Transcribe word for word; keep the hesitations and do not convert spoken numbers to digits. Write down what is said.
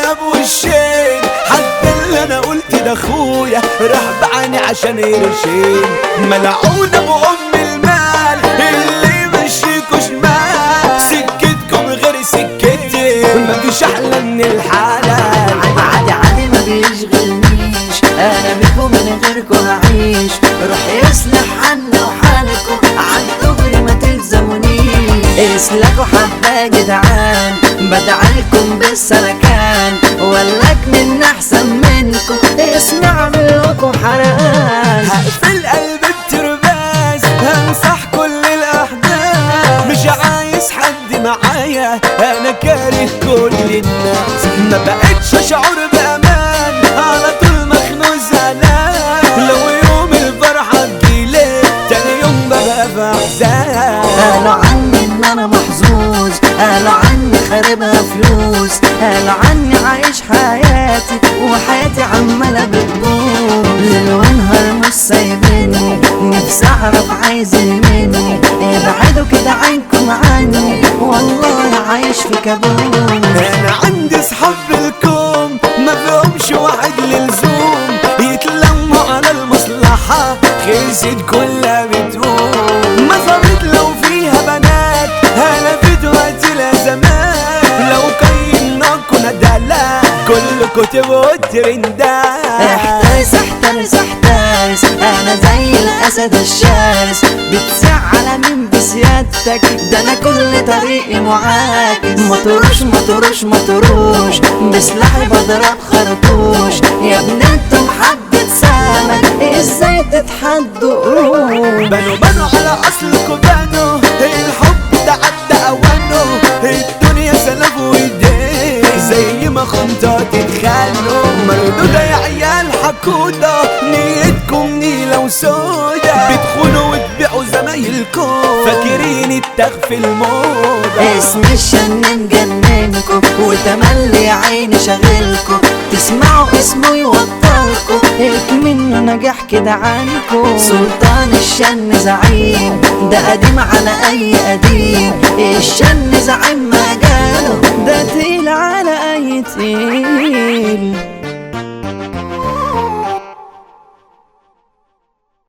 انا بوشين، حتى اللي انا قلت ده اخويا راح بعاني عشان قرشين. ملعون ابو ام المال اللي يمشيكوا شمال، سكتكم غير سكتي مفيش احلى من الحلال. عادي عادي ما بيشغلنيش، انا بيكم من غيركم هعيش. روح يصلح حالنا وحالكم عالدغري ما تلزمونيش. اسلكوا حبة يا جدعان بدعلكم بالسلكان، ولك من احسن منكم اسمع منكم حرقان. هقفل قلب الترباز همسح كل الاحداث، مش عايز حد معايا انا كاره كل الناس. ما بقتش اشعر بامان على طول مخنوق زعلان، لو يوم الفرحه تجيلي تاني يوم ببقى في احزان. قالوا عني ان انا محظوظ، قالوا عني خاربها فلوس، قالوا عني عايش حياتي وحياتي عمالة بتبوظ. ليل ونهار مش سايبيني، نفسي اعرف عايزين مني. ابعدوا كده عنكم عني والله عايش في كابوس. انا عندي صحاب بالكوم ما فيهمش واحد للزوم، يتلموا على المصلحة خلصت كلها بتقوم. مصابت لو فيها بنات انا فيديوهاتي لا زمان، لو قيمناكوا ندالة كل كتب والترندات. احترس احترس احترس انا زي الاسد الشرس، بتزعل مين بسيادتك ده انا كل طريقي معاكس. ما تروش ما تروش ما تروش بسلاحي بضرب خرطوش. يا ابن انتم حبة سمك ازاي تتحدوا قروش. بنوا بنوا على اصلكوا بنوا، الحب ده عدى اوانه. الدنيا سلف وايديه زي ما خنطة تتخانوا. مردودة يا عيال حكودة نيتكم نيلة وسودا، بتخونوا وتبيعوا زمايلكم فاكرين التخفي الموضة. اسم الشن مجننكم وتملي يا عيني شاغلكم، تسمعوا اسمه يوتركم اكمنه نجاح كده عنكم. سلطان الشن زعيم ده قديم على اي قديم، الشن زعيم مجاله ده تقيل على اي تقيل.